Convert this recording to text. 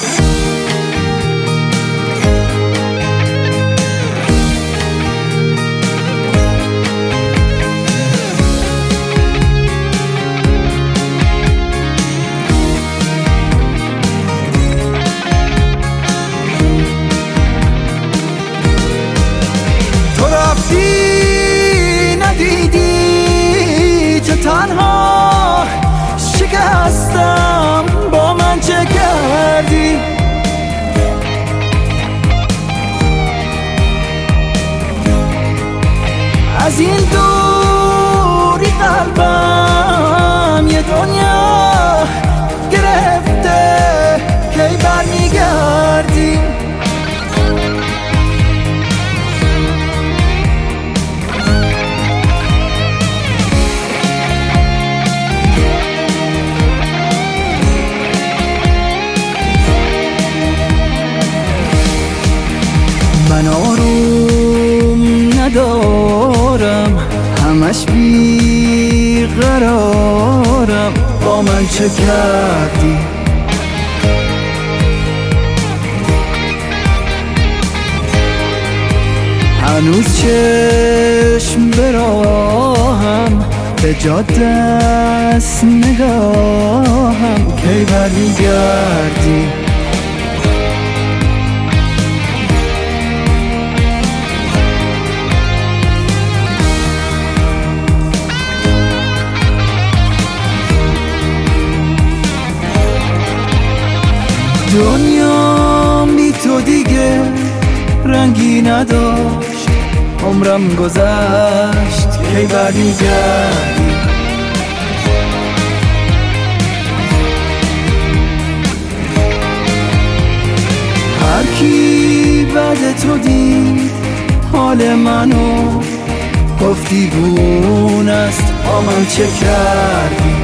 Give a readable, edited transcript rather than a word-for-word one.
ندیدی تو تنها شکستم، با من چه کردی؟ از این دوری قلبم یه دنیا گرفته، کی برمیگردی؟ من آروم ندارم، همش بیقرارم، با من چه کردی؟ هنوز چشم به راهم، به جا دست نگاهم، کی برمیگردی؟ دنیا بی تو دیگه رنگی نداشت، عمرم گذشت، کی برمیگردی؟ هر کی بعد تو دید حال منو، گفتی گونه است، با من چه کردی؟